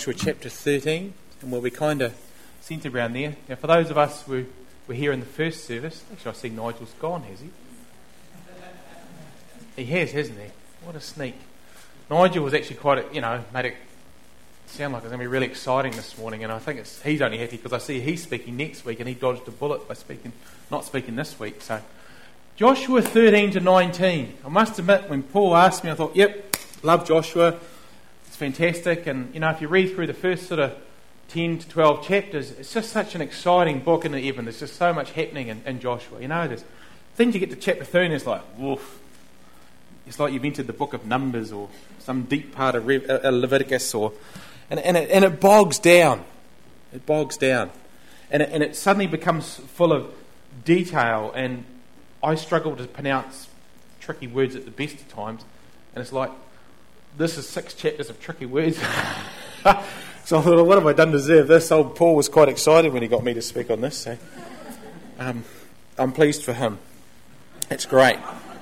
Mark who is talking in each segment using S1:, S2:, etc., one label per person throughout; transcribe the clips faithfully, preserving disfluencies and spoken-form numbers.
S1: Joshua chapter thirteen, and we'll be kind of centred around there. Now, for those of us who were here in the first service, actually I see Nigel's gone, has he? He has, hasn't he? What a sneak. Nigel was actually quite, a, you know, made it sound like it's going to be really exciting this morning, and I think it's, he's only happy because I see he's speaking next week, and he dodged a bullet by speaking, not speaking this week. So, Joshua thirteen to nineteen. I must admit, when Paul asked me, I thought, yep, love Joshua. It's fantastic, and you know, if you read through the first sort of ten to twelve chapters, it's just such an exciting book, and even there's just so much happening in, in Joshua. You know, there's things you get to chapter thirteen, it's like, woof. It's like you've entered the book of Numbers or some deep part of Re- uh, Leviticus, or and and it, and it bogs down. It bogs down, and it, and it suddenly becomes full of detail. And I struggle to pronounce tricky words at the best of times, and it's like, this is six chapters of tricky words. So I thought, what have I done to deserve this? Old Paul was quite excited when he got me to speak on this. So um, I'm pleased for him. It's great.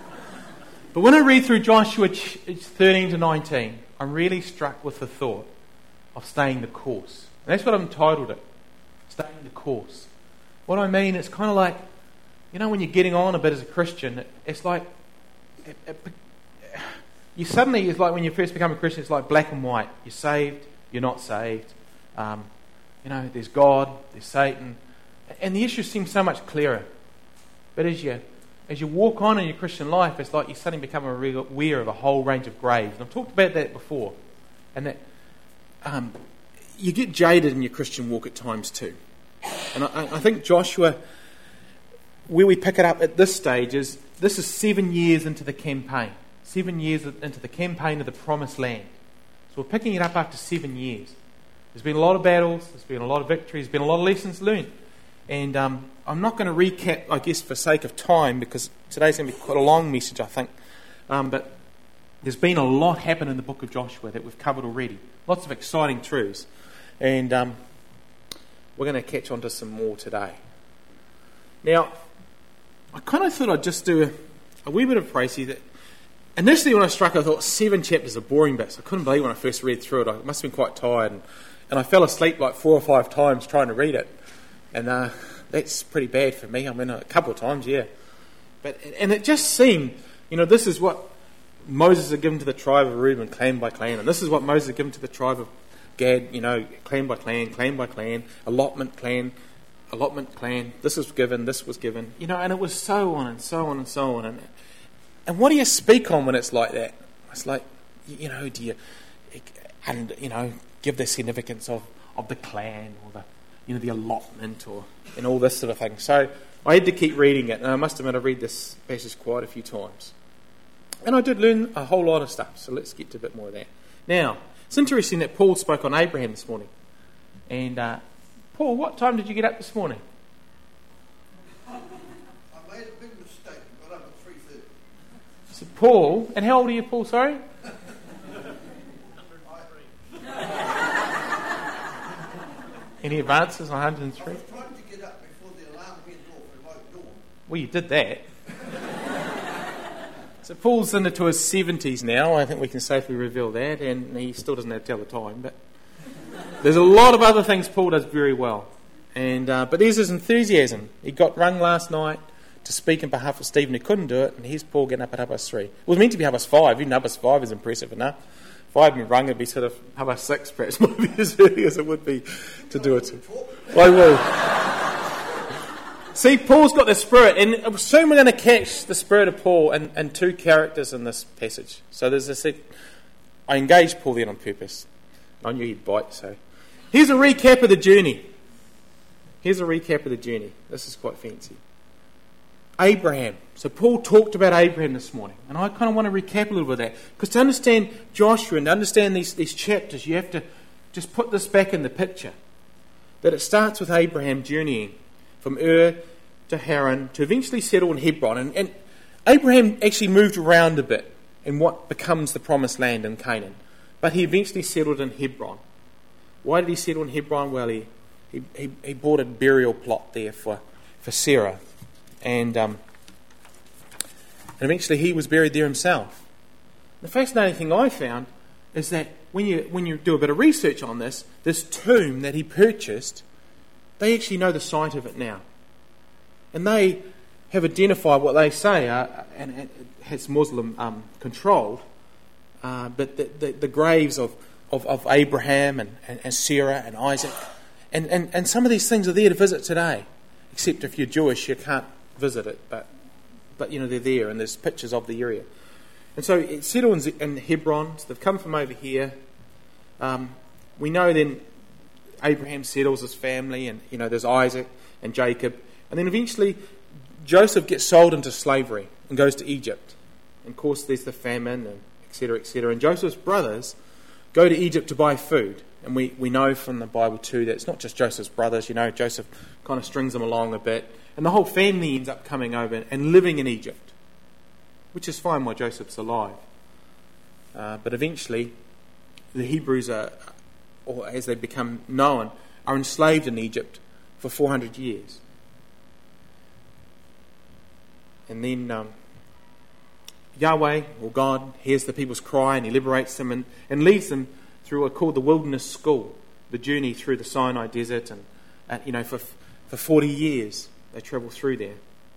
S1: But when I read through Joshua thirteen to nineteen, I'm really struck with the thought of staying the course. And that's what I've entitled it, staying the course. What I mean, it's kind of like, you know, when you're getting on a bit as a Christian, it's like, it, it, you suddenly, it's like when you first become a Christian, it's like black and white. You're saved, you're not saved. Um, you know, there's God, there's Satan. And the issue seems so much clearer. But as you As you walk on in your Christian life, it's like you suddenly become aware of a whole range of graves. And I've talked about that before. And that um, you get jaded in your Christian walk at times too. And I, I think Joshua, where we pick it up at this stage is, this is seven years into the campaign. Seven years into the campaign of the Promised Land. So we're picking it up after seven years. There's been a lot of battles. There's been a lot of victories. There's been a lot of lessons learned. And um, I'm not going to recap, I guess, for sake of time, because today's going to be quite a long message, I think. Um, but there's been a lot happen in the book of Joshua that we've covered already. Lots of exciting truths. And um, we're going to catch on to some more today. Now, I kind of thought I'd just do a, a wee bit of précis. That initially, when I struck, I thought seven chapters are boring bits. I couldn't believe when I first read through it. I must have been quite tired. And, and I fell asleep like four or five times trying to read it. And uh, that's pretty bad for me. I mean, a couple of times, yeah. But and it just seemed, you know, this is what Moses had given to the tribe of Reuben, clan by clan. And this is what Moses had given to the tribe of Gad, you know, clan by clan, clan by clan, allotment clan, allotment clan. This was given, this was given. You know, and it was so on and so on and so on. And, and what do you speak on when it's like that? It's like, you know, do you, and, you know, give the significance of, of the clan or the, you know, the allotment or and all this sort of thing. So I had to keep reading it, and I must admit I read this passage quite a few times. And I did learn a whole lot of stuff, so let's get to a bit more of that. Now, it's interesting that Paul spoke on Abraham this morning. And uh, Paul, what time did you get up this morning?
S2: I made a big mistake. I got up at three thirty.
S1: So Paul, and how old are you, Paul, sorry? Any advances on one hundred and three?
S2: I was trying to get up before the alarm went off and woke dawn.
S1: Well, you did that. So Paul's into his seventies now. I think we can safely reveal that. And he still doesn't have to tell the time. But there's a lot of other things Paul does very well. And uh, But there's his enthusiasm. He got rung last night to speak in behalf of Stephen who couldn't do it. And here's Paul getting up at half past three. It was meant to be half past five. Even half past five is impressive enough. If I had been rung, it'd be sort of half past six, perhaps, might be as early as it would be to do it. I will. See, Paul's got the spirit, and soon we're going to catch the spirit of Paul and, and two characters in this passage. So there's this. I engaged Paul then on purpose. I knew he'd bite, so. Here's a recap of the journey. Here's a recap of the journey. This is quite fancy. Abraham. So Paul talked about Abraham this morning. And I kind of want to recap a little bit of that. Because to understand Joshua and to understand these, these chapters, you have to just put this back in the picture. That it starts with Abraham journeying from Ur to Haran to eventually settle in Hebron. And, and Abraham actually moved around a bit in what becomes the promised land in Canaan. But he eventually settled in Hebron. Why did he settle in Hebron? Well, he, he, he, he bought a burial plot there for, for Sarah. And um, and eventually he was buried there himself. The fascinating thing I found is that when you when you do a bit of research on this, this tomb that he purchased, they actually know the site of it now. And they have identified what they say, uh, and it has Muslim um, controlled, uh, but the, the, the graves of, of, of Abraham and, and, and Sarah and Isaac, and, and, and some of these things are there to visit today, except if you're Jewish you can't visit it, but, but you know, they're there and there's pictures of the area. And so it's settled in, in Hebron, so they've come from over here. Um, we know then Abraham settles his family, and you know there's Isaac and Jacob, and then eventually Joseph gets sold into slavery and goes to Egypt. And of course there's the famine, and et cetera, et cetera. And Joseph's brothers go to Egypt to buy food, and we, we know from the Bible too that it's not just Joseph's brothers. You know, Joseph kind of strings them along a bit, and the whole family ends up coming over and living in Egypt, which is fine while Joseph's alive. Uh, but eventually the Hebrews are, or as they become known, are enslaved in Egypt for four hundred years. And then um, Yahweh, or God, hears the people's cry and he liberates them and, and leads them through what's called the wilderness school, the journey through the Sinai desert. And, and you know, for for forty years they travel through there.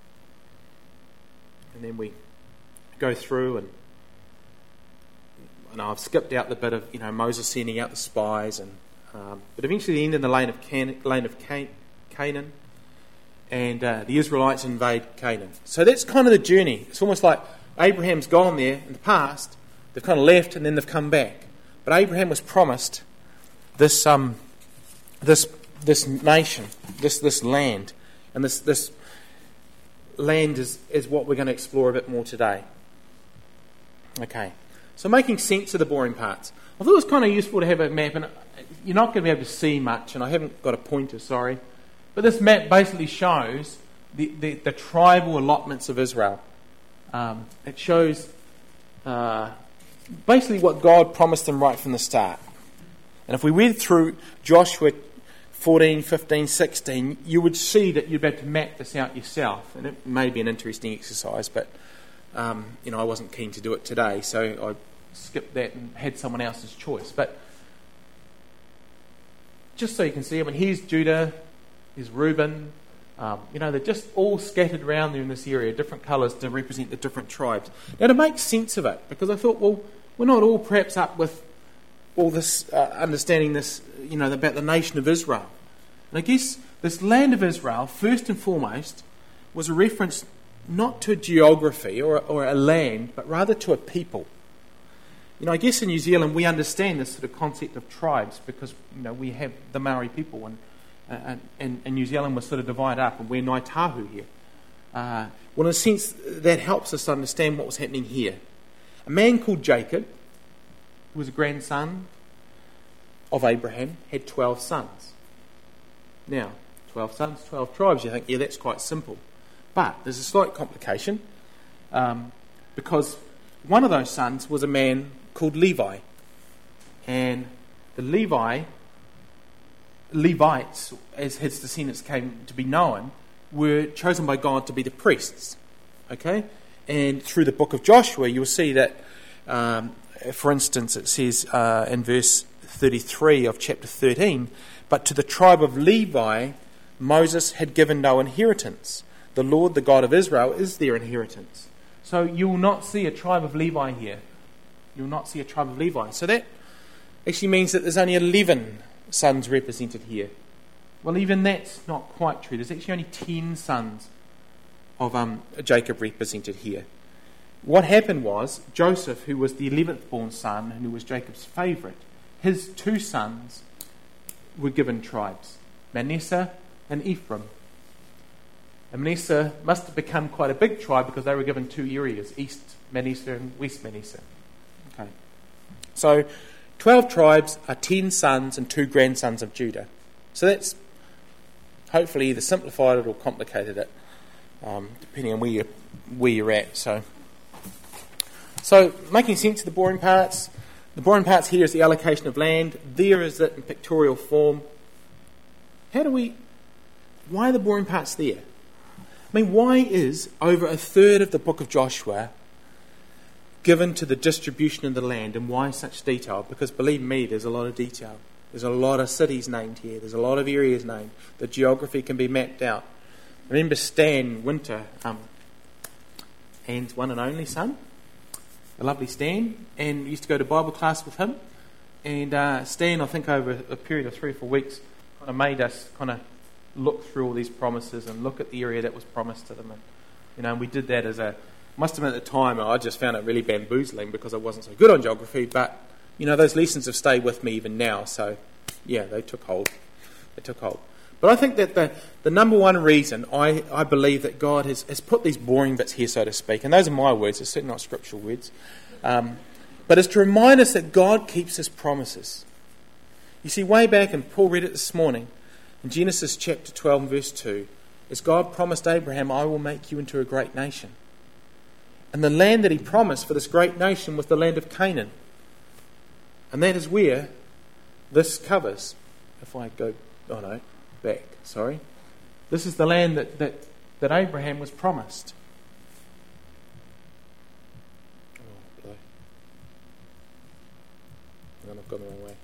S1: And then we go through and and I've skipped out the bit of, you know, Moses sending out the spies, and um, but eventually they end in the land of Can- land of Can- Canaan, and uh, the Israelites invade Canaan. So that's kind of the journey. It's almost like Abraham's gone there in the past, they've kind of left, and then they've come back. But Abraham was promised this um this this nation, this this land, and this this land is is what we're going to explore a bit more today. Okay. So making sense of the boring parts. I thought it was kind of useful to have a map, and you're not going to be able to see much, and I haven't got a pointer, sorry. But this map basically shows the, the, the tribal allotments of Israel. Um, it shows uh, basically what God promised them right from the start. And if we read through Joshua fourteen, fifteen, sixteen, you would see that you'd be able to map this out yourself. And it may be an interesting exercise, but Um, you know, I wasn't keen to do it today, so I skipped that and had someone else's choice. But just so you can see, I mean, here's Judah, here's Reuben. Um, you know, they're just all scattered around there in this area, different colours to represent the different tribes. Now, to make sense of it, because I thought, well, we're not all perhaps up with all this, uh, understanding this, you know, about the nation of Israel. And I guess this land of Israel, first and foremost, was a reference not to geography or, or a land, but rather to a people. You know, I guess in New Zealand we understand this sort of concept of tribes because, you know, we have the Maori people, and and, and, and New Zealand was sort of divided up, and we're Ngāi Tahu here. Uh, well, in a sense, that helps us understand what was happening here. A man called Jacob, who was a grandson of Abraham, had twelve sons. Now, twelve sons, twelve tribes, you think, yeah, that's quite simple. But there's a slight complication, um, because one of those sons was a man called Levi. And the Levi, Levites, as his descendants came to be known, were chosen by God to be the priests. Okay? And through the book of Joshua, you'll see that, um, for instance, it says uh, in verse thirty-three of chapter thirteen, but to the tribe of Levi, Moses had given no inheritance. The Lord, the God of Israel, is their inheritance. So you will not see a tribe of Levi here. You will not see a tribe of Levi. So that actually means that there's only eleven sons represented here. Well, even that's not quite true. There's actually only ten sons of um, Jacob represented here. What happened was, Joseph, who was the eleventh born son and who was Jacob's favourite, his two sons were given tribes, Manasseh and Ephraim. And Manasseh must have become quite a big tribe because they were given two areas, East Manasseh and West Manasseh. Okay. So, twelve tribes are ten sons and two grandsons of Judah. So that's hopefully either simplified it or complicated it, um, depending on where you're, where you're at. So, so, making sense of the boring parts. The boring parts here is the allocation of land. There is it in pictorial form. How do we... Why are the boring parts there? I mean, why is over a third of the book of Joshua given to the distribution of the land. And why such detail? Because believe me, there's a lot of detail. There's a lot of cities named here. There's a lot of areas named. The geography can be mapped out. I remember Stan Winter, um, Anne's one and only son, the lovely Stan, and used to go to Bible class with him. And uh, Stan, I think over a period of three or four weeks, kind of made us kind of look through all these promises and look at the area that was promised to them. And, you know, and we did that as a, must admit at the time, I just found it really bamboozling because I wasn't so good on geography, but, you know, those lessons have stayed with me even now. So, yeah, they took hold. They took hold. But I think that the, the number one reason I, I believe that God has, has put these boring bits here, so to speak, and those are my words, they're certainly not scriptural words, um, but it's to remind us that God keeps his promises. You see, way back, and Paul read it this morning, in Genesis chapter twelve and verse two, as God promised Abraham, I will make you into a great nation. And the land that he promised for this great nation was the land of Canaan. And that is where this covers. If I go, oh no, back, sorry. This is the land that, that, that Abraham was promised. Oh, blow. And I've gone the wrong way.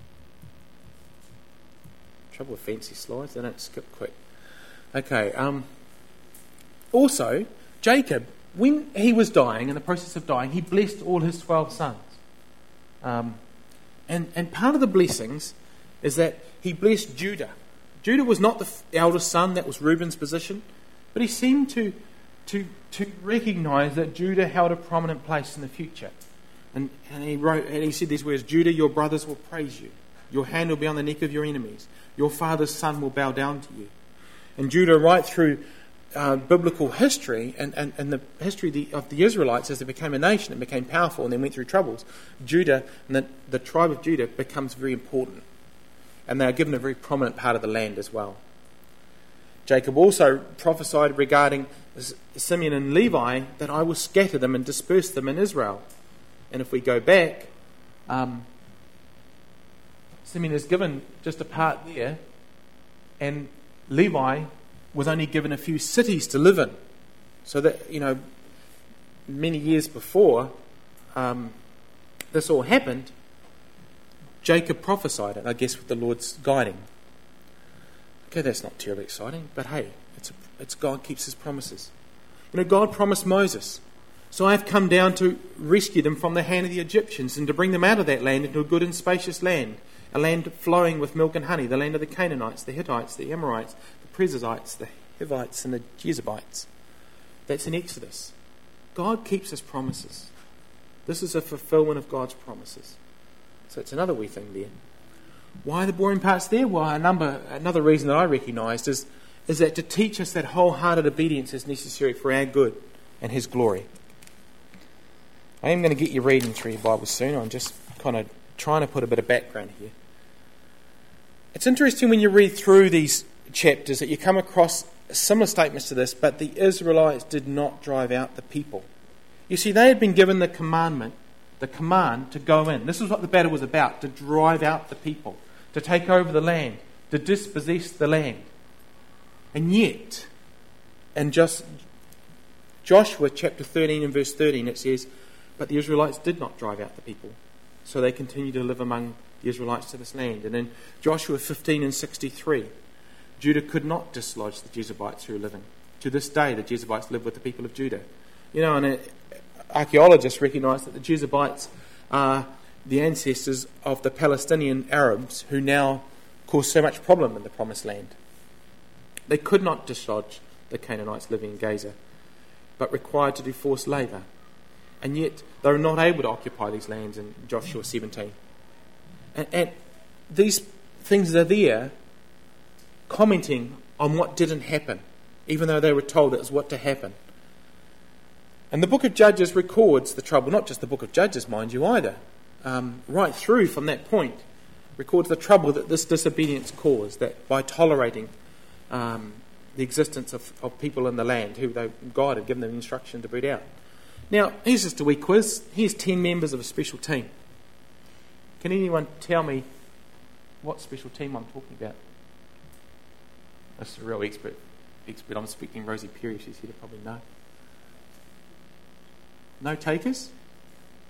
S1: Trouble with fancy slides, they don't skip quick. Okay, um, also, Jacob, when he was dying, in the process of dying, he blessed all his twelve sons. Um, and, and part of the blessings is that he blessed Judah. Judah was not the f- eldest son, that was Reuben's position, but he seemed to, to, to recognise that Judah held a prominent place in the future. And, and he wrote, and he said these words, Judah, your brothers will praise you. Your hand will be on the neck of your enemies. Your father's son will bow down to you. And Judah, right through uh, biblical history and, and, and the history of the, of the Israelites as they became a nation and became powerful and then went through troubles, Judah and the, the tribe of Judah becomes very important. And they are given a very prominent part of the land as well. Jacob also prophesied regarding Simeon and Levi that I will scatter them and disperse them in Israel. And if we go back, um, Simeon is given just a part there, and Levi was only given a few cities to live in. So that, you know, many years before um, this all happened, Jacob prophesied it, I guess, with the Lord's guiding. Okay, that's not terribly exciting, but hey, it's, a, it's God keeps his promises. You know, God promised Moses, so I have come down to rescue them from the hand of the Egyptians and to bring them out of that land into a good and spacious land, a land flowing with milk and honey, the land of the Canaanites, the Hittites, the Amorites, the Perizzites, the Hivites, and the Jebusites. That's in Exodus. God keeps his promises. This is a fulfillment of God's promises. So it's another wee thing there. Why are the boring parts there? Well, a number, another reason that I recognised is, is that to teach us that wholehearted obedience is necessary for our good and his glory. I am going to get you reading through your Bible soon. I'm just kind of trying to put a bit of background here. It's interesting when you read through these chapters that you come across similar statements to this, but the Israelites did not drive out the people. You see, they had been given the commandment, the command to go in. This is what the battle was about, to drive out the people, to take over the land, to dispossess the land. And yet, in just Joshua chapter thirteen and verse thirteen, it says, but the Israelites did not drive out the people, so they continued to live among the Israelites to this land. And in Joshua fifteen and sixty-three, Judah could not dislodge the Jebusites who were living. To this day, the Jebusites live with the people of Judah. You know, and it, archaeologists recognise that the Jebusites are the ancestors of the Palestinian Arabs who now cause so much problem in the Promised Land. They could not dislodge the Canaanites living in Gaza, but required to do forced labour. And yet they were not able to occupy these lands in Joshua seventeen. And, and these things are there commenting on what didn't happen, even though they were told it was what to happen. And the book of Judges records the trouble, not just the book of Judges, mind you, either. Um, right through from that point, records the trouble that this disobedience caused, that by tolerating um, the existence of, of people in the land who they, God had given them instruction to root out. Now, here's just a wee quiz. Here's ten members of a special team. Can anyone tell me what special team I'm talking about? That's a real expert. Expert. I'm speaking Rosie Perry. She's here to probably know. No takers?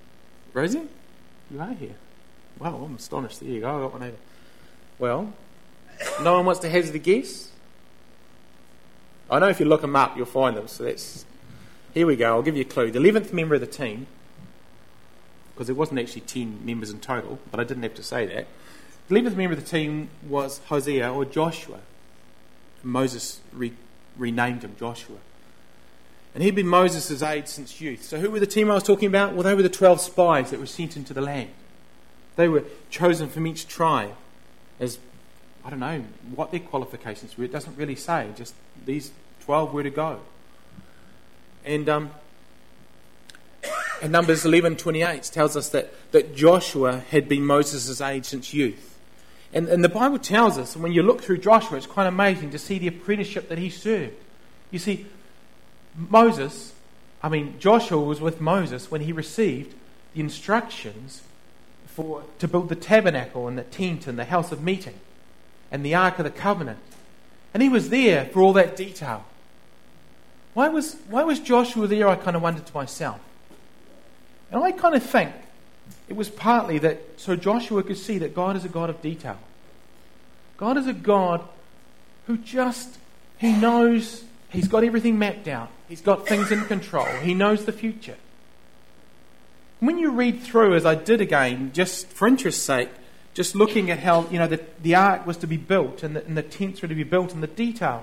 S1: Rosie, you are here. Wow, I'm astonished. There you go, I got one over. Well, no one wants to hazard a guess? I know if you look them up, you'll find them. So that's... Here we go, I'll give you a clue. The eleventh member of the team, because there wasn't actually ten members in total, but I didn't have to say that. The eleventh member of the team was Hosea, or Joshua. Moses re- renamed him Joshua. And he'd been Moses' aide since youth. So who were the team I was talking about? Well, they were the twelve spies that were sent into the land. They were chosen from each tribe as, I don't know what their qualifications were. It doesn't really say. Just these twelve were to go. And um, and Numbers eleven twenty-eight tells us that, that Joshua had been Moses' aide since youth. And, and the Bible tells us, and when you look through Joshua, it's quite amazing to see the apprenticeship that he served. You see, Moses, I mean, Joshua was with Moses when he received the instructions for to build the tabernacle and the tent and the house of meeting and the Ark of the Covenant. And he was there for all that detail. Why was, why was Joshua there, I kind of wondered to myself. And I kind of think it was partly that so Joshua could see that God is a God of detail. God is a God who just, he knows, he's got everything mapped out. He's got things in control. He knows the future. When you read through, as I did again, just for interest's sake, just looking at how, you know, the, the ark was to be built and the, and the tents were to be built and the detail,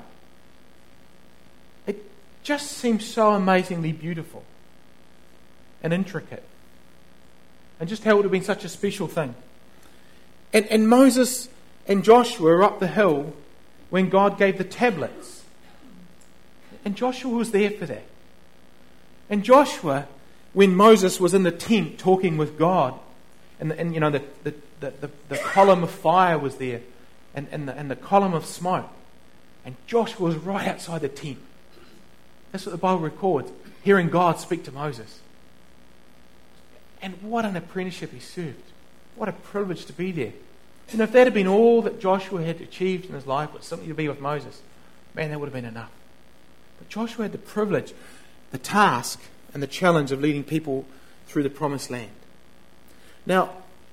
S1: it just seems so amazingly beautiful and intricate. And just how it would have been such a special thing. And, and Moses and Joshua are up the hill when God gave the tablets. And Joshua was there for that. And Joshua, when Moses was in the tent talking with God, and, and you know, the, the, the, the, the column of fire was there, and, and, the, and the column of smoke, and Joshua was right outside the tent. That's what the Bible records, hearing God speak to Moses. And what an apprenticeship he served. What a privilege to be there. You know, if that had been all that Joshua had achieved in his life, was something to be with Moses, man, that would have been enough. But Joshua had the privilege, the task, and the challenge of leading people through the promised land. Now,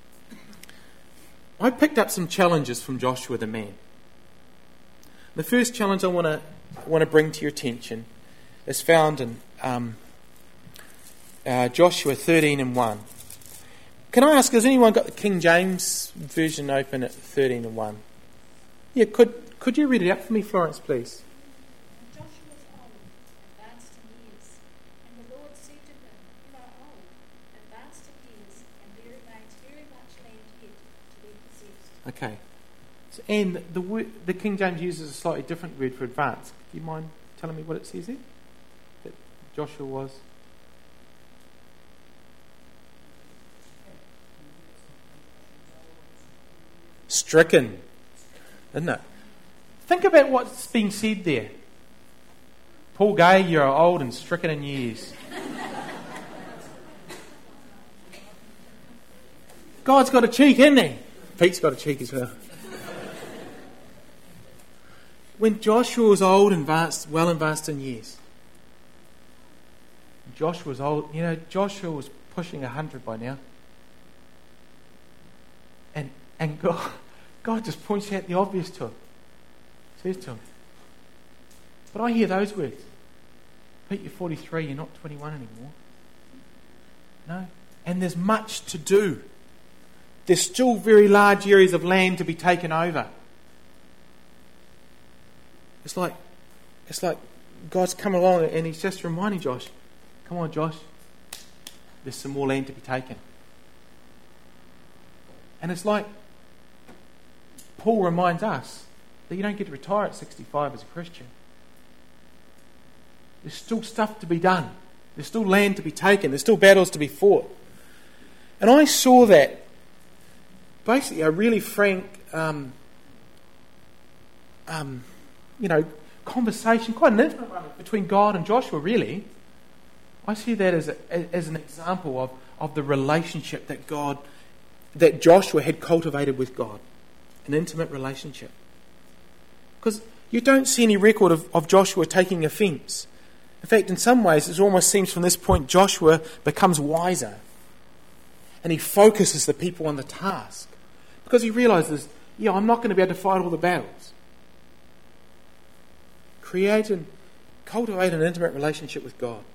S1: I picked up some challenges from Joshua the man. The first challenge I want to want to bring to your attention is found in um, uh, Joshua thirteen and one. Can I ask, has anyone got the King James version open at thirteen and one? Yeah, could could you read it out for me, Florence, please?
S3: And Joshua was old, advanced in years, and the Lord said to him, "You are old, advanced in years, and there remains very much land yet to be possessed."
S1: Okay. So, and the word, the King James uses a slightly different word for advanced. Do you mind telling me what it says there? That Joshua was... stricken, isn't it? Think about what's being said there. Paul Gay, you're old and stricken in years. God's got a cheek, hasn't he? Pete's got a cheek as well. When Joshua was old and advanced, well advanced in years. Joshua was old, you know, Joshua was pushing a hundred by now. And and God, God just points out the obvious to him. Says to him, but I hear those words. Pete, you're forty-three, you're not twenty-one anymore. No. And there's much to do. There's still very large areas of land to be taken over. It's like, it's like God's come along and he's just reminding Josh, come on Josh, there's some more land to be taken. And it's like Paul reminds us that you don't get to retire at sixty-five as a Christian. There's still stuff to be done. There's still land to be taken. There's still battles to be fought. And I saw that basically a really frank, um, um, you know, conversation, quite an intimate one between God and Joshua, really. I see that as a, as an example of, of the relationship that God, that Joshua had cultivated with God. An intimate relationship. Because you don't see any record of, of Joshua taking offence. In fact, in some ways, it almost seems from this point Joshua becomes wiser. and he focuses the people on the task. Because he realizes, yeah, I'm not going to be able to fight all the battles. Create and cultivate an intimate relationship with God.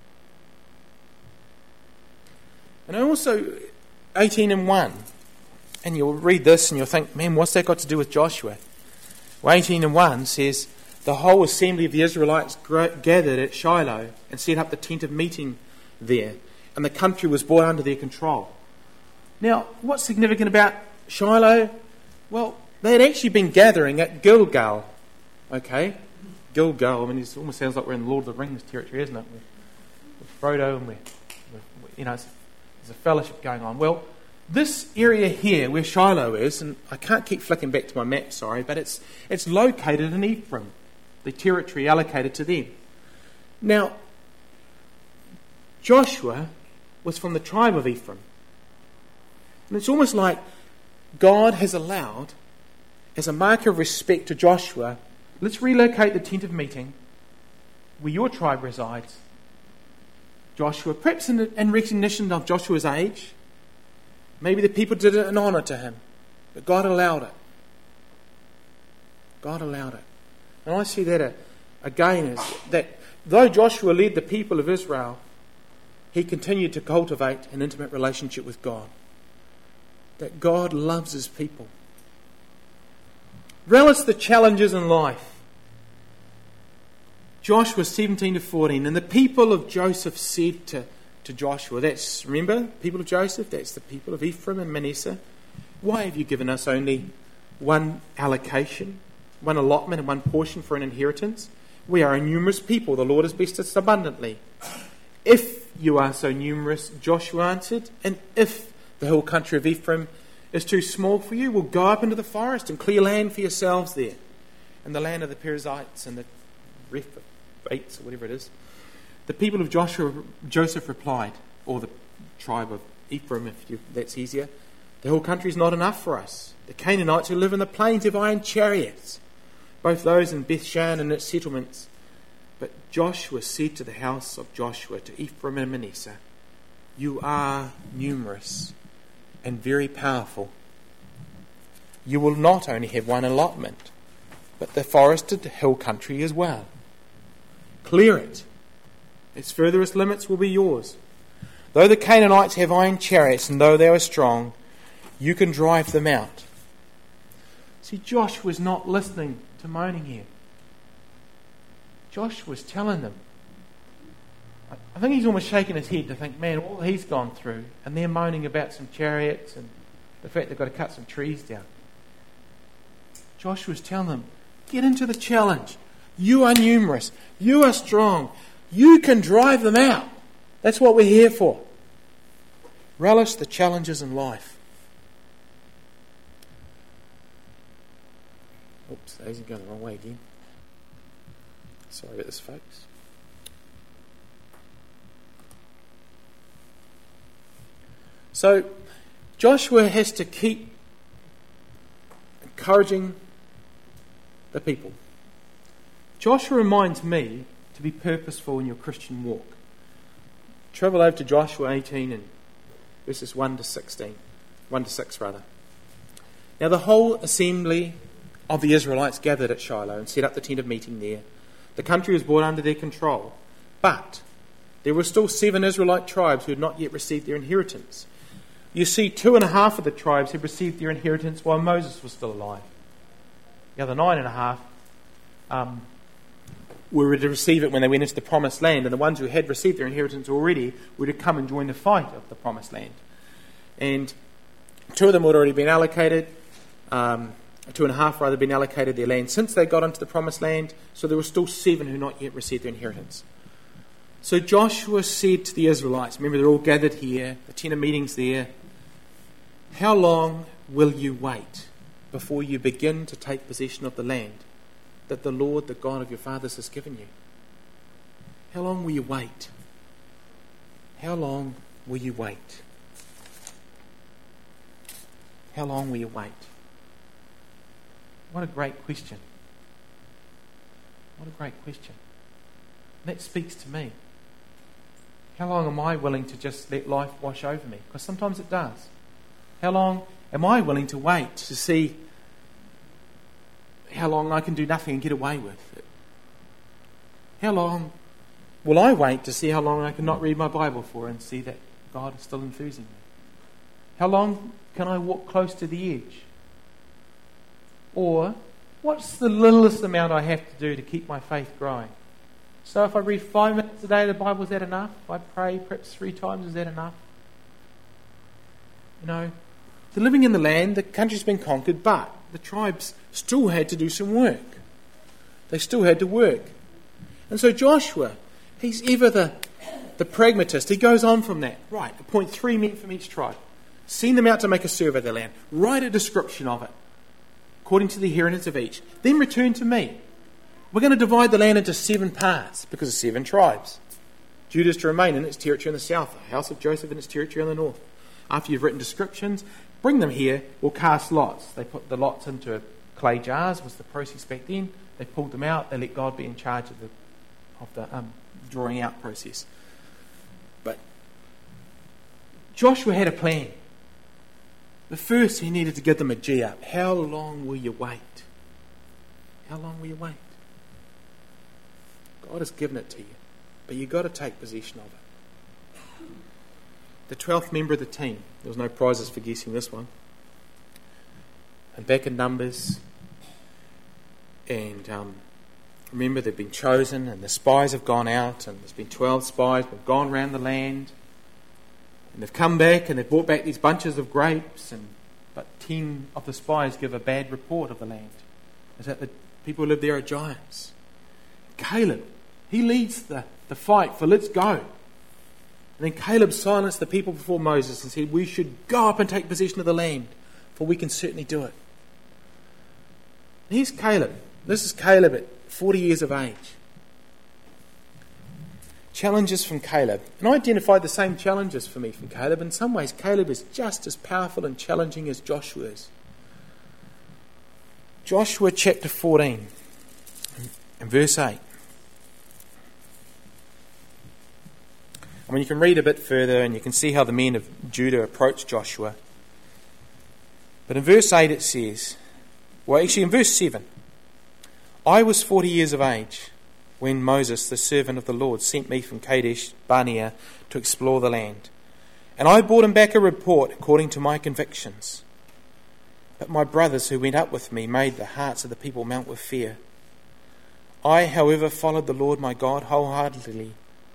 S1: And also, eighteen and one, and you'll read this and you'll think, man, what's that got to do with Joshua? Well, eighteen and one says, the whole assembly of the Israelites gathered at Shiloh and set up the tent of meeting there, and the country was brought under their control. Now, what's significant about Shiloh? Well, they had actually been gathering at Gilgal. Okay? Gilgal, I mean, it almost sounds like we're in Lord of the Rings territory, isn't it? With, with Frodo, and we're, we're, you know, it's, there's a fellowship going on. Well, this area here, where Shiloh is, and I can't keep flicking back to my map, sorry, but it's it's located in Ephraim, the territory allocated to them. Now, Joshua was from the tribe of Ephraim. And it's almost like God has allowed, as a mark of respect to Joshua, let's relocate the tent of meeting where your tribe resides. Joshua, perhaps in, in recognition of Joshua's age, maybe the people did it in honour to him, but God allowed it. God allowed it. And I see that uh, again as that though Joshua led the people of Israel, he continued to cultivate an intimate relationship with God. That God loves his people. Relish the challenges in life. Joshua seventeen to fourteen, and the people of Joseph said to, to Joshua, that's, remember, people of Joseph, that's the people of Ephraim and Manasseh, why have you given us only one allocation, one allotment and one portion for an inheritance? We are a numerous people, the Lord has blessed us abundantly. If you are so numerous, Joshua answered, and if the hill country of Ephraim is too small for you, we'll go up into the forest and clear land for yourselves there, and the land of the Perizzites and the Rephites, or whatever it is. The people of Joshua, Joseph replied, or the tribe of Ephraim, if you, that's easier, the hill country is not enough for us. The Canaanites who live in the plains have iron chariots, both those in Bethshan and its settlements. But Joshua said to the house of Joshua, to Ephraim and Manasseh, you are numerous and very powerful. You will not only have one allotment, but the forested hill country as well. Clear it. Its furthest limits will be yours. Though the Canaanites have iron chariots, and though they are strong, you can drive them out. See, Joshua's not listening to moaning here. Joshua's telling them. I think he's almost shaking his head to think, man, all he's gone through, and they're moaning about some chariots and the fact they've got to cut some trees down. Joshua's telling them, get into the challenge. You are numerous. You are strong. You can drive them out. That's what we're here for. Relish the challenges in life. Oops, that isn't going the wrong way again. Sorry about this, folks. So, Joshua has to keep encouraging the people. Joshua reminds me to be purposeful in your Christian walk. Travel over to Joshua eighteen and verses one to sixteen. one to six rather. Now the whole assembly of the Israelites gathered at Shiloh and set up the tent of meeting there. The country was brought under their control. But there were still seven Israelite tribes who had not yet received their inheritance. You see, two and a half of the tribes had received their inheritance while Moses was still alive. The other nine and a half um, were to receive it when they went into the promised land, and the ones who had received their inheritance already were to come and join the fight of the promised land. And two of them had already been allocated, um, two and a half rather been allocated their land since they got into the promised land, so there were still seven who had not yet received their inheritance. So Joshua said to the Israelites, remember they're all gathered here, the tent of meetings there, how long will you wait before you begin to take possession of the land that the Lord, the God of your fathers, has given you? How long will you wait? How long will you wait? How long will you wait? What a great question. What a great question. That speaks to me. How long am I willing to just let life wash over me? Because sometimes it does. How long am I willing to wait to see how long I can do nothing and get away with it? How long will I wait to see how long I can not read my Bible for and see that God is still enthusing me? How long can I walk close to the edge? Or what's the littlest amount I have to do to keep my faith growing? So if I read five minutes a day of the Bible, is that enough? If I pray perhaps three times, is that enough? You know, they're living in the land, the country's been conquered, but the tribes still had to do some work. They still had to work. And so Joshua, he's ever the, the pragmatist. He goes on from that. Right, appoint three men from each tribe. Send them out to make a survey of the land. Write a description of it, according to the inheritance of each. Then return to me. We're going to divide the land into seven parts because of seven tribes. Judah is to remain in its territory in the south, the house of Joseph in its territory in the north. After you've written descriptions, bring them here. We'll cast lots. They put the lots into clay jars, was the process back then. They pulled them out. They let God be in charge of the of the um, drawing out process. But Joshua had a plan. But first he needed to give them a G up. How long will you wait? How long will you wait? God has given it to you, but you've got to take possession of it. The twelfth member of the team, there was no prizes for guessing this one. And back in Numbers, and um, remember they've been chosen, and the spies have gone out, and there's been twelve spies who've gone around the land, and they've come back and they've brought back these bunches of grapes, and but ten of the spies give a bad report of the land. Is that the people who live there are giants. Caleb, he leads the, the fight for let's go. And then Caleb silenced the people before Moses and said, we should go up and take possession of the land, for we can certainly do it. And here's Caleb. This is Caleb at forty years of age. Challenges from Caleb. And I identified the same challenges for me from Caleb. In some ways, Caleb is just as powerful and challenging as Joshua is. Joshua chapter fourteen and verse eight. I mean, you can read a bit further and you can see how the men of Judah approached Joshua. But in verse eight it says, well, actually in verse seven, I was forty years of age when Moses, the servant of the Lord, sent me from Kadesh Barnea to explore the land. And I brought him back a report according to my convictions. But my brothers who went up with me made the hearts of the people melt with fear. I, however, followed the Lord my God wholeheartedly.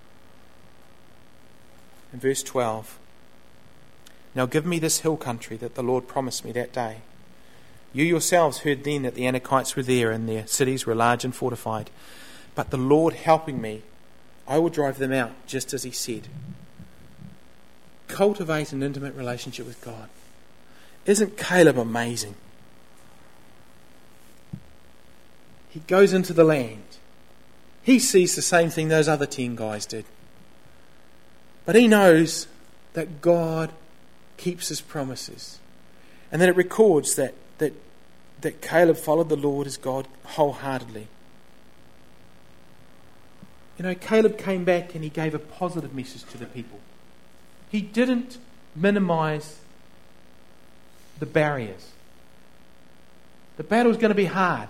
S1: In verse twelve, now give me this hill country that the Lord promised me that day. You yourselves heard then that the Anakites were there and their cities were large and fortified. But the Lord helping me, I will drive them out just as he said. Cultivate an intimate relationship with God. Isn't Caleb amazing? He goes into the land. He sees the same thing those other ten guys did. But he knows that God keeps his promises. And that it records that, that, that Caleb followed the Lord as God wholeheartedly. You know, Caleb came back and he gave a positive message to the people. He didn't minimise the barriers. The battle's going to be hard.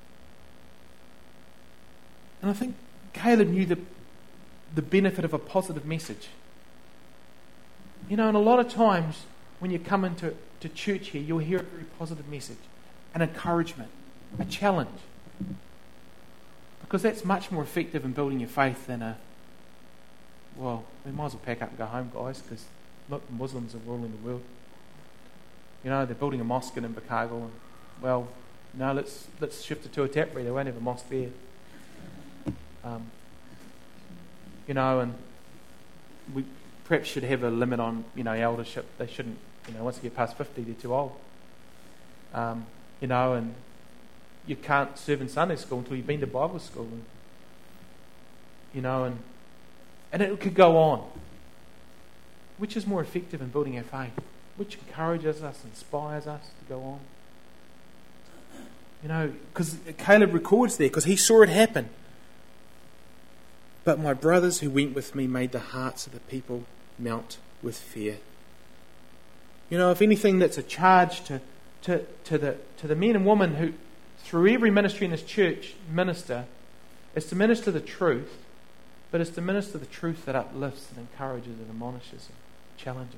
S1: And I think Caleb knew the, the benefit of a positive message. You know, and a lot of times when you come into to church here, you'll hear a very positive message, an encouragement, a challenge. Because that's much more effective in building your faith than a, well, we might as well pack up and go home, guys, because look, the Muslims are ruling the world. You know, they're building a mosque in Invercargill, and, well, no, let's let's shift it to a Tapbury. They won't have a mosque there. Um, you know, and we perhaps should have a limit on, you know, eldership. They shouldn't, you know, once they get past fifty, they're too old. Um, you know, and you can't serve in Sunday school until you've been to Bible school. And, you know, and and it could go on. Which is more effective in building our faith? Which encourages us, inspires us to go on? You know, because Caleb records there, because he saw it happen. But my brothers who went with me made the hearts of the people melt with fear. You know, if anything, that's a charge to, to, to, the, to the men and women who, through every ministry in this church, minister, is to minister the truth, but it's to minister the truth that uplifts and encourages and admonishes and challenges.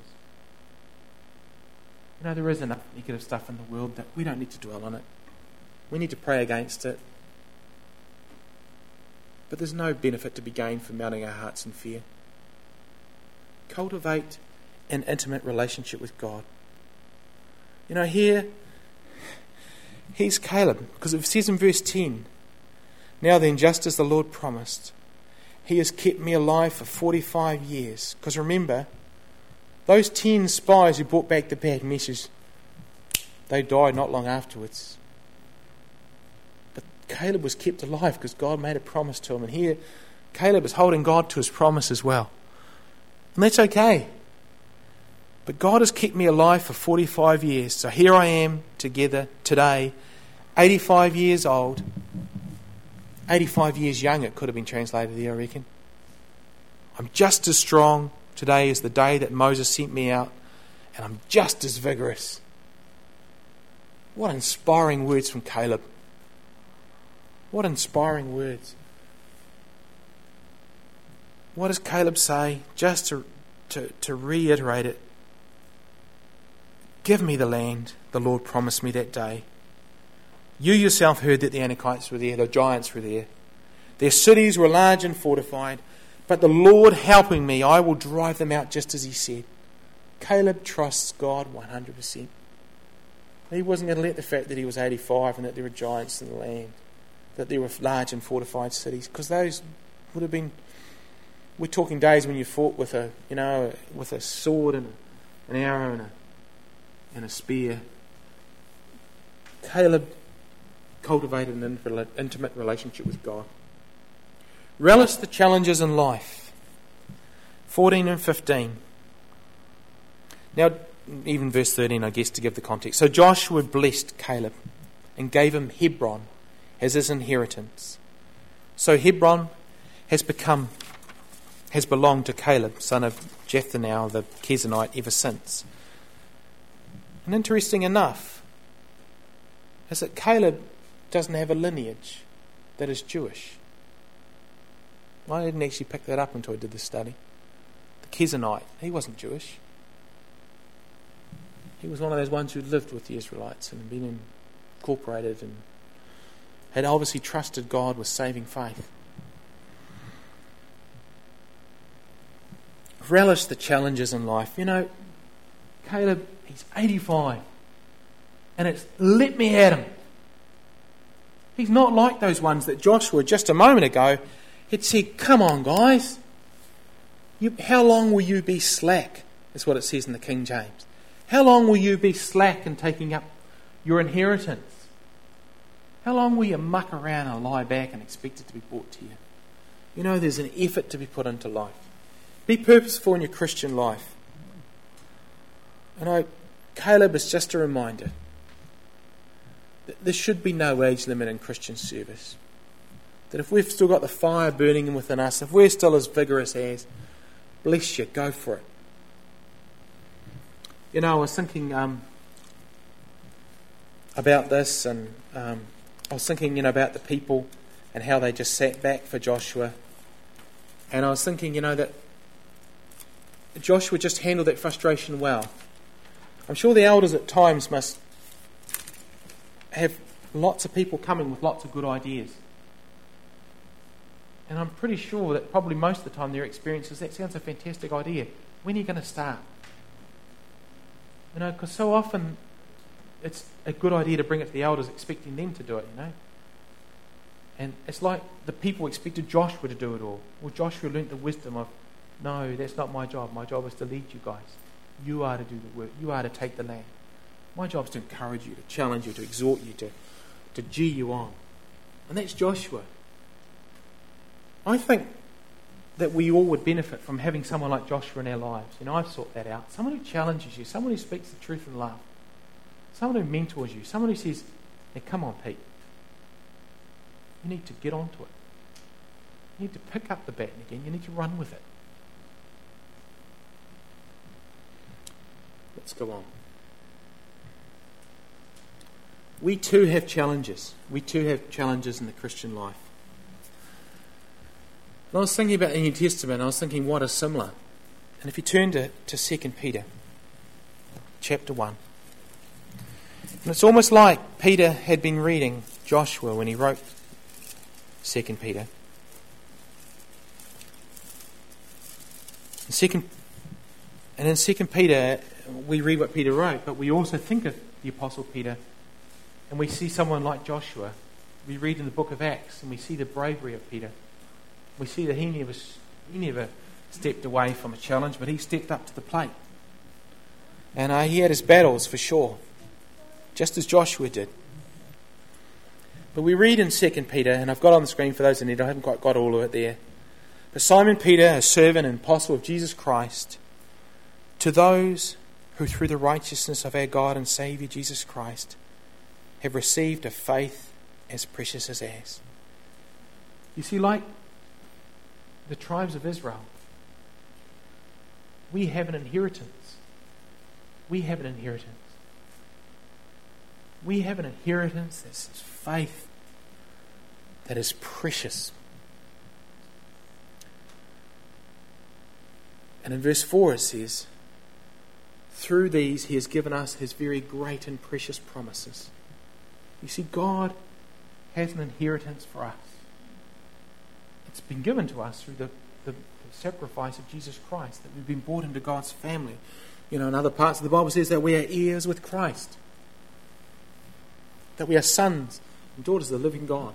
S1: You know, there is enough negative stuff in the world that we don't need to dwell on it. We need to pray against it. But there's no benefit to be gained from mounting our hearts in fear. Cultivate an intimate relationship with God. You know, here, here's Caleb, because it says in verse ten, "Now then, just as the Lord promised, He has kept me alive for forty-five years. Because remember, those ten spies who brought back the bad message, they died not long afterwards. But Caleb was kept alive because God made a promise to him. And here, Caleb is holding God to his promise as well. And that's okay. But God has kept me alive for forty-five years. So here I am together today, eighty-five years old. eighty-five years young, it could have been translated there, I reckon. I'm just as strong today as the day that Moses sent me out, and I'm just as vigorous. What inspiring words from Caleb. What inspiring words. What does Caleb say? Just to, to, to reiterate it. Give me the land the Lord promised me that day. You yourself heard that the Anakites were there, the giants were there. Their cities were large and fortified, but the Lord helping me, I will drive them out just as He said. Caleb trusts God one hundred percent. He wasn't going to let the fact that he was eighty-five and that there were giants in the land, that there were large and fortified cities, because those would have been, we're talking days when you fought with a, you know, with a sword and an arrow and a, and a spear. Caleb cultivated an intimate relationship with God. Relish the challenges in life. fourteen and fifteen. Now, even verse thirteen, I guess, to give the context. So Joshua blessed Caleb and gave him Hebron as his inheritance. So Hebron has become, has belonged to Caleb, son of Jephunneh, the Kenizzite, ever since. And interesting enough is that Caleb doesn't have a lineage that is Jewish. I didn't actually pick that up until I did this study. The Kenizzite, he wasn't Jewish. He was one of those ones who lived with the Israelites and been incorporated and had obviously trusted God with saving faith. Relish the challenges in life. You know, Caleb, he's eighty-five. And it's, let me at him. He's not like those ones that Joshua just a moment ago had said, come on guys, you, how long will you be slack? That's what it says in the King James. How long will you be slack in taking up your inheritance? How long will you muck around and lie back and expect it to be brought to you? You know, there's an effort to be put into life. Be purposeful in your Christian life. And I, Caleb is just a reminder that there should be no age limit in Christian service. That if we've still got the fire burning within us, if we're still as vigorous as, bless you, go for it. You know, I was thinking um, about this, and um, I was thinking, you know, about the people and how they just sat back for Joshua. And I was thinking, you know, that Joshua just handled that frustration well. I'm sure the elders at times must have lots of people coming with lots of good ideas. And I'm pretty sure that probably most of the time their experience is, that sounds a fantastic idea. When are you going to start? You know, because so often it's a good idea to bring it to the elders expecting them to do it, you know. And it's like the people expected Joshua to do it all. Well, Joshua learnt the wisdom of, no, that's not my job. My job is to lead you guys. You are to do the work. You are to take the land. My job is to encourage you, to challenge you, to exhort you, to, to gee you on. And that's Joshua. I think that we all would benefit from having someone like Joshua in our lives. You know, I've sought that out. Someone who challenges you, someone who speaks the truth in love, someone who mentors you, someone who says, hey, come on, Pete. You need to get onto it. You need to pick up the baton again. You need to run with it. Let's go on. we too have challenges. We too have challenges in the Christian life. And I was thinking about the New Testament, and I was thinking what is similar. And if you turn to, to Second Peter, chapter one. And it's almost like Peter had been reading Joshua when he wrote Second Peter. And, second, and in Second Peter, we read what Peter wrote, but we also think of the Apostle Peter, and we see someone like Joshua. We read in the book of Acts, and we see the bravery of Peter. We see that he never, he never stepped away from a challenge, but he stepped up to the plate. And uh, he had his battles for sure, just as Joshua did. But we read in Second Peter, and I've got on the screen for those in it, I haven't quite got all of it there. But Simon Peter, a servant and apostle of Jesus Christ, to those who through the righteousness of our God and Saviour Jesus Christ have received a faith as precious as ours. You see, like the tribes of Israel, we have an inheritance. We have an inheritance. We have an inheritance that's faith that is precious. And in verse four it says, through these he has given us his very great and precious promises. You see, God has an inheritance for us. It's been given to us through the, the, the sacrifice of Jesus Christ, that we've been brought into God's family. You know, in other parts of the Bible says that we are heirs with Christ, that we are sons and daughters of the living God.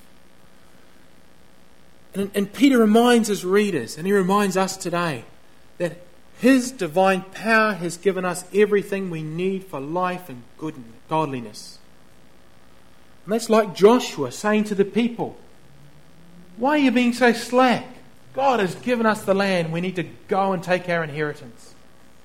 S1: And, and Peter reminds his readers, and he reminds us today, that his divine power has given us everything we need for life and good and godliness. And that's like Joshua saying to the people, why are you being so slack? God has given us the land. We need to go and take our inheritance.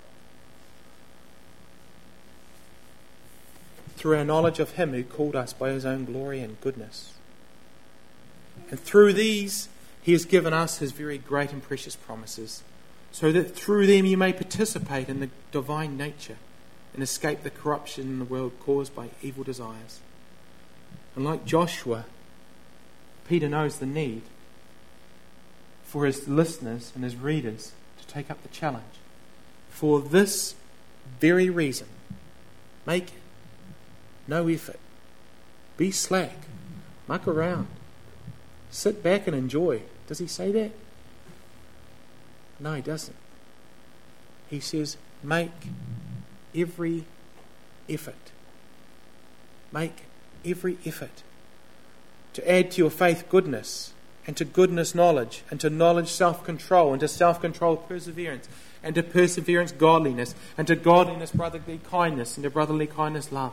S1: Through our knowledge of him who called us by his own glory and goodness. And through these, he has given us his very great and precious promises, so that through them you may participate in the divine nature and escape the corruption in the world caused by evil desires. And like Joshua, Peter knows the need for his listeners and his readers to take up the challenge. For this very reason, make no effort. Be slack. Muck around. Sit back and enjoy. Does he say that? No, he doesn't. He says, make every effort. Make every effort to add to your faith goodness, and to goodness knowledge, and to knowledge self-control, and to self-control perseverance, and to perseverance godliness, and to godliness brotherly kindness, and to brotherly kindness love.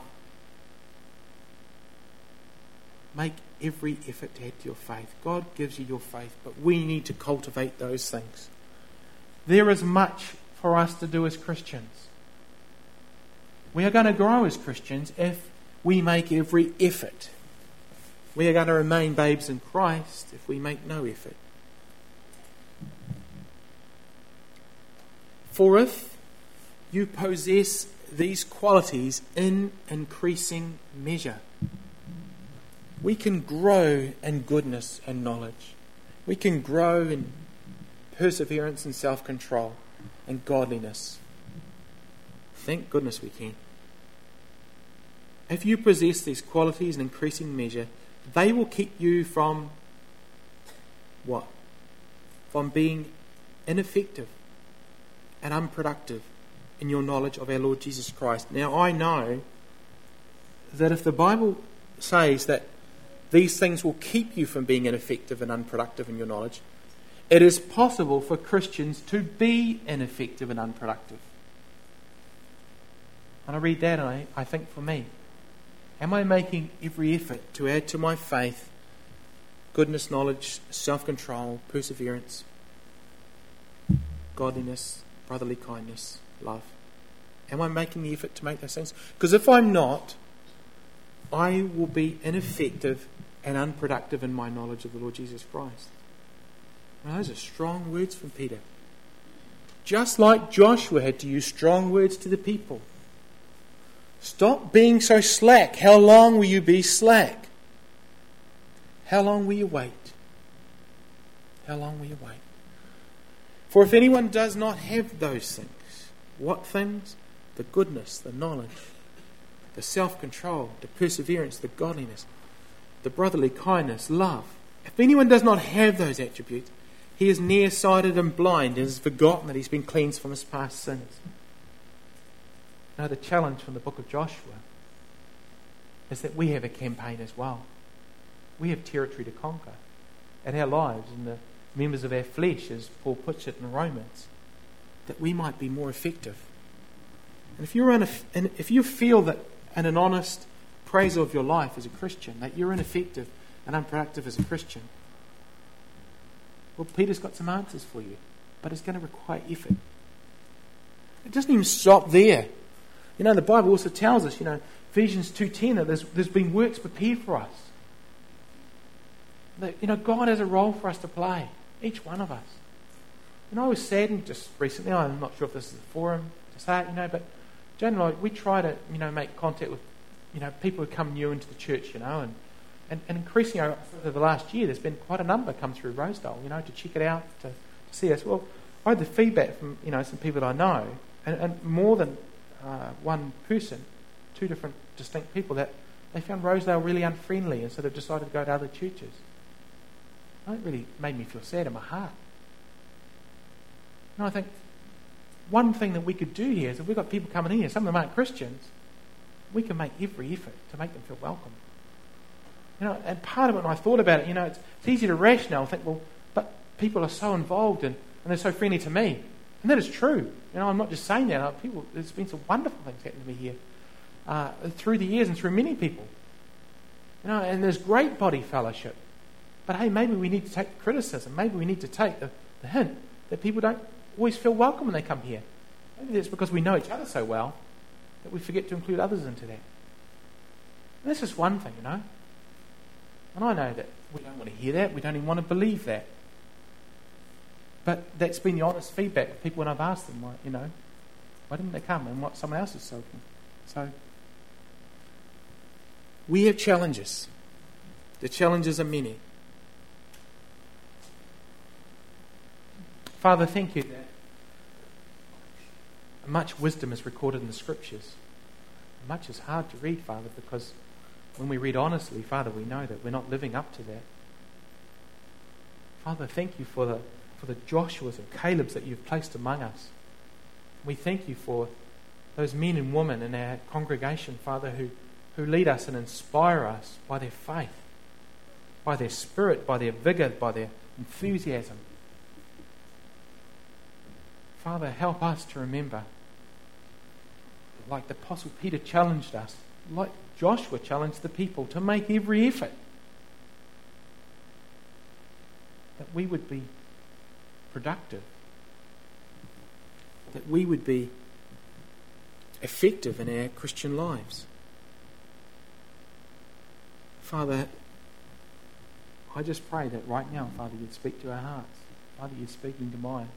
S1: Make every effort to add to your faith. God gives you your faith, but we need to cultivate those things. There is much for us to do as Christians. We are going to grow as Christians if we make every effort. We are going to remain babes in Christ if we make no effort. For if you possess these qualities in increasing measure, we can grow in goodness and knowledge. We can grow in perseverance and self-control and godliness. Thank goodness we can. If you possess these qualities in increasing measure, they will keep you from what? From being ineffective and unproductive in your knowledge of our Lord Jesus Christ. Now, I know that if the Bible says that these things will keep you from being ineffective and unproductive in your knowledge, it is possible for Christians to be ineffective and unproductive. And I read that and I, I think for me, am I making every effort to add to my faith goodness, knowledge, self-control, perseverance, godliness, brotherly kindness, love? Am I making the effort to make those things? Because if I'm not, I will be ineffective and unproductive in my knowledge of the Lord Jesus Christ. Now, those are strong words from Peter. Just like Joshua had to use strong words to the people. Stop being so slack. How long will you be slack? How long will you wait? How long will you wait? For if anyone does not have those things, what things? The goodness, the knowledge, the self-control, the perseverance, the godliness, the brotherly kindness, love. If anyone does not have those attributes, he is nearsighted and blind and has forgotten that he's been cleansed from his past sins. Now the challenge from the book of Joshua is that we have a campaign as well. We have territory to conquer in our lives and the members of our flesh, as Paul puts it in Romans, that we might be more effective. And if you're in a, and if you feel that in an honest appraisal of your life as a Christian, that you're ineffective and unproductive as a Christian, well, Peter's got some answers for you, but it's going to require effort. It doesn't even stop there. You know, the Bible also tells us, you know, Ephesians two ten, that there's, there's been works prepared for us. That, you know, God has a role for us to play, each one of us. And I was saddened just recently, I'm not sure if this is a forum to say it, you know, but generally we try to, you know, make contact with, you know, people who come new into the church, you know, and, and, and increasingly over the last year there's been quite a number come through Rosedale, you know, to check it out, to, to see us. Well, I had the feedback from, you know, some people that I know, and, and more than uh, one person, two different distinct people, that they found Rosedale really unfriendly and so they've decided to go to other churches. That really made me feel sad in my heart. And I think one thing that we could do here is if we've got people coming in here, some of them aren't Christians, we can make every effort to make them feel welcome. You know, and part of it, when I thought about it, you know, it's, it's easy to rationale and think, well, but people are so involved and, and they're so friendly to me. And that is true. You know, I'm not just saying that. Uh, people, there's been some wonderful things happening to me here uh, through the years and through many people. You know, and there's great body fellowship. But hey, maybe we need to take the criticism. Maybe we need to take the, the hint that people don't always feel welcome when they come here. Maybe that's because we know each other so well that we forget to include others into that. And that's just one thing, you know. And I know that we don't want to hear that. We don't even want to believe that. But that's been the honest feedback of people when I've asked them, why, you know, why didn't they come and what someone else is soaking. So we have challenges. The challenges are many. Father, thank you that much wisdom is recorded in the Scriptures. Much is hard to read, Father, because when we read honestly, Father, we know that we're not living up to that. Father, thank you for the for the Joshuas and Calebs that you've placed among us. We thank you for those men and women in our congregation, Father, who, who lead us and inspire us by their faith, by their spirit, by their vigour, by their enthusiasm. Father, help us to remember, like the Apostle Peter challenged us, like Joshua challenged the people, to make every effort that we would be productive, that we would be effective in our Christian lives. Father, I just pray that right now, Father, you'd speak to our hearts. Father, you're speaking to mine.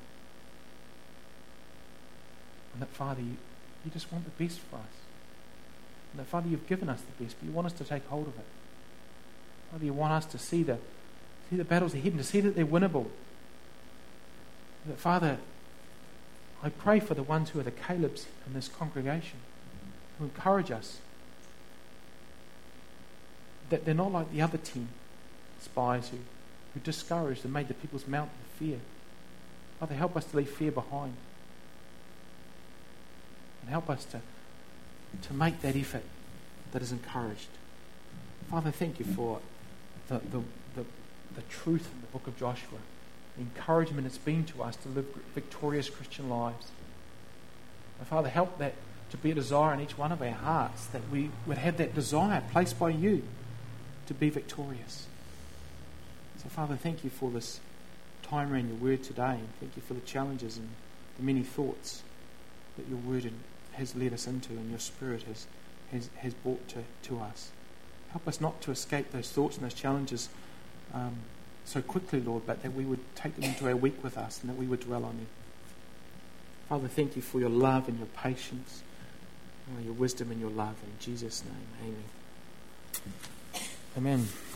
S1: And that, Father, you, you just want the best for us. And that, Father, you've given us the best, but you want us to take hold of it. Father, you want us to see the, see the battles ahead and to see that they're winnable. And that, Father, I pray for the ones who are the Calebs in this congregation, who encourage us, that they're not like the other ten spies who, who discouraged and made the people's mount with fear. Father, help us to leave fear behind. And help us to, to make that effort that is encouraged. Father, thank you for the, the, the, the truth in the book of Joshua, the encouragement it's been to us to live victorious Christian lives. And Father, help that to be a desire in each one of our hearts, that we would have that desire placed by you to be victorious. So Father, thank you for this time around your word today, and thank you for the challenges and the many thoughts that your word has led us into and your spirit has has, has brought to, to us. Help us not to escape those thoughts and those challenges um, so quickly, Lord, but that we would take them into our week with us and that we would dwell on them. Father, thank you for your love and your patience
S4: Oh, your wisdom and your love. In Jesus' name, amen.
S1: Amen.